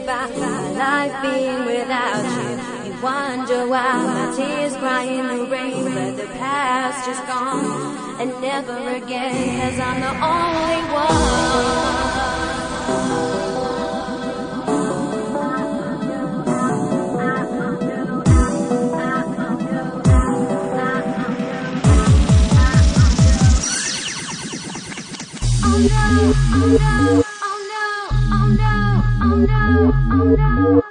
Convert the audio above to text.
about my life being without you. You wonder why my tears cry in the rain, but the past is gone and never again, 'cause I'm the only one. Oh no, oh no, oh no, oh no, oh no.